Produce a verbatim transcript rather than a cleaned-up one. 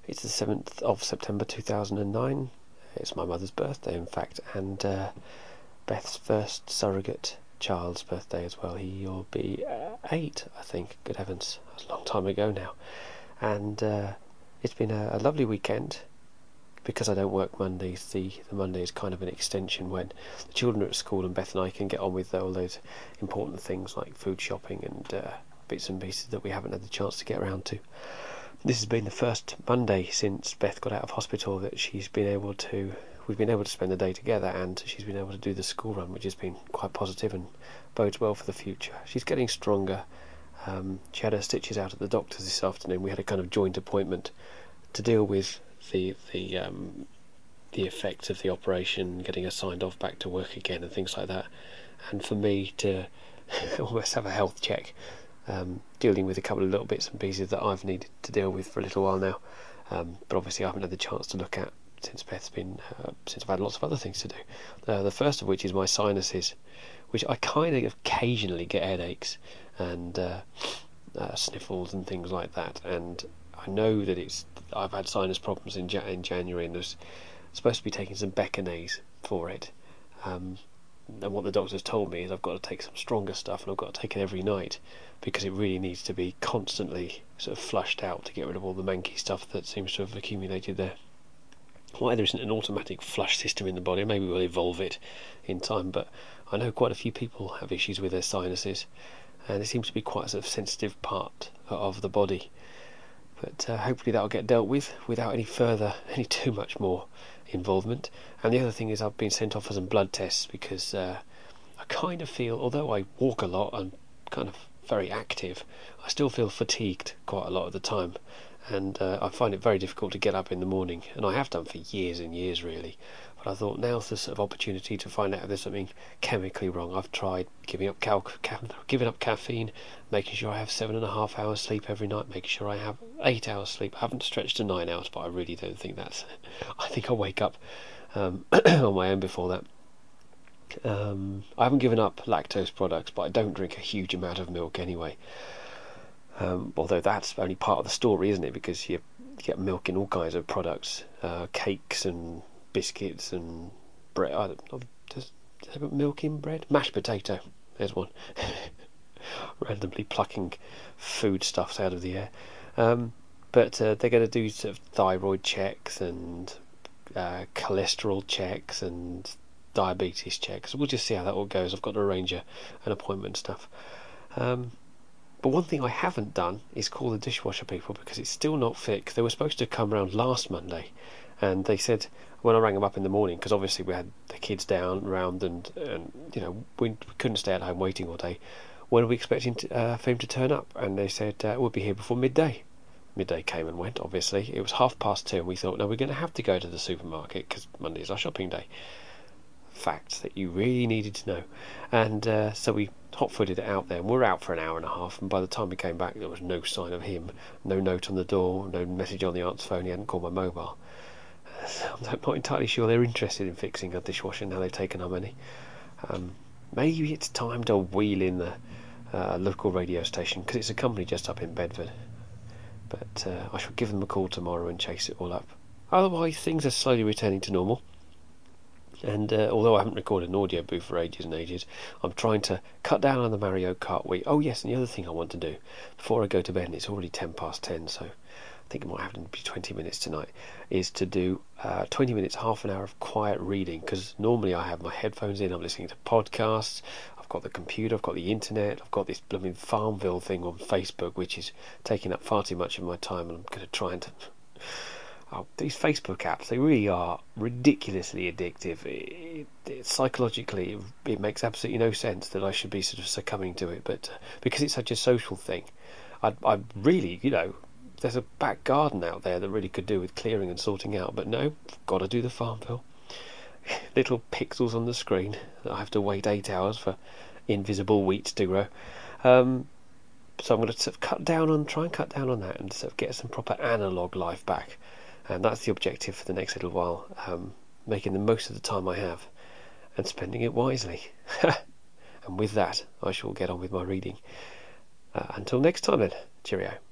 It's the seventh of September two thousand nine. It's my mother's birthday, in fact, and uh, Beth's first surrogate child's birthday as well. He'll be uh, eight, I think. Good heavens, that's a long time ago now. And uh, it's been a, a lovely weekend. Because I don't work Mondays, the, the Monday is kind of an extension when the children are at school and Beth and I can get on with all those important things like food shopping and uh, bits and pieces that we haven't had the chance to get around to. This has been the first Monday since Beth got out of hospital that she's been able to, we've been able to spend the day together, and she's been able to do the school run, which has been quite positive and bodes well for the future. She's getting stronger. Um, she had her stitches out at the doctor's this afternoon. We had a kind of joint appointment to deal with the the um, the effects of the operation, getting her signed off back to work again and things like that, and for me to almost have a health check, um, dealing with a couple of little bits and pieces that I've needed to deal with for a little while now, um, but obviously I haven't had the chance to look at since Beth's been uh, since I've had lots of other things to do. Uh, the first of which is my sinuses, which I kind of occasionally get headaches and uh, uh, sniffles and things like that, and I know that it's I've had sinus problems in, in January, and there's supposed to be taking some Beckonase for it. Um, and what the doctor's told me is I've got to take some stronger stuff, and I've got to take it every night because it really needs to be constantly sort of flushed out to get rid of all the manky stuff that seems to have accumulated there. Why there isn't an automatic flush system in the body, maybe we'll evolve it in time, but I know quite a few people have issues with their sinuses, and it seems to be quite a sort of sensitive part of the body. But uh, hopefully that'll get dealt with without any further, any too much more involvement. And the other thing is I've been sent off for some blood tests because uh, I kind of feel, although I walk a lot and kind of very active, I still feel fatigued quite a lot of the time. And uh, I find it very difficult to get up in the morning, and I have done for years and years really. But I thought now's the sort of opportunity to find out if there's something chemically wrong. I've tried giving up cal- ca- giving up caffeine, making sure I have seven and a half hours sleep every night, making sure I have eight hours sleep. I haven't stretched to nine hours, but I really don't think that's. I think I'll wake up um, on my own before that. Um, I haven't given up lactose products, but I don't drink a huge amount of milk anyway. Um, although that's only part of the story, isn't it? Because you, you get milk in all kinds of products, uh, cakes and biscuits and bread. I don't know, does, does they put milk in bread? Mashed potato. There's one. Randomly plucking foodstuffs out of the air. Um, but uh, they're going to do sort of thyroid checks and uh, cholesterol checks and diabetes checks. We'll just see how that all goes. I've got to arrange a, an appointment and stuff. Um, But one thing I haven't done is call the dishwasher people because it's still not fixed. They were supposed to come round last Monday, and they said when I rang them up in the morning, because obviously we had the kids down round and, and you know we couldn't stay at home waiting all day. When are we expecting to, uh, for him to turn up? And they said uh, we'll be here before midday. Midday came and went. Obviously it was half past two, and we thought no, we're going to have to go to the supermarket because Monday is our shopping day. Facts that you really needed to know, and uh, so we hot-footed it out there, and we were out for an hour and a half, and by the time we came back there was no sign of him, no note on the door, no message on the aunt's phone. He hadn't called my mobile. So I'm not entirely sure they're interested in fixing a dishwasher now they've taken our money. Um, maybe it's time to wheel in the uh, local radio station, because it's a company just up in Bedford, but uh, I shall give them a call tomorrow and chase it all up. Otherwise things are slowly returning to normal. And uh, although I haven't recorded an audio booth for ages and ages, I'm trying to cut down on the Mario Kart Wii. Oh yes, and the other thing I want to do before I go to bed, and it's already ten past ten, so I think it might have to be twenty minutes tonight, is to do uh, twenty minutes, half an hour of quiet reading, because normally I have my headphones in, I'm listening to podcasts, I've got the computer, I've got the internet, I've got this blooming Farmville thing on Facebook, which is taking up far too much of my time, and I'm going to try and... Oh, these Facebook apps, they really are ridiculously addictive. It, it, psychologically, it, it makes absolutely no sense that I should be sort of succumbing to it, but uh, because it's such a social thing, I, I really, you know, there's a back garden out there that really could do with clearing and sorting out, but no, I've got to do the Farmville. Little pixels on the screen that I have to wait eight hours for invisible wheat to grow. Um, so I'm going to sort of cut down on, try and cut down on that and sort of get some proper analogue life back. And that's the objective for the next little while, um, making the most of the time I have and spending it wisely. And with that, I shall get on with my reading. Uh, until next time then, cheerio.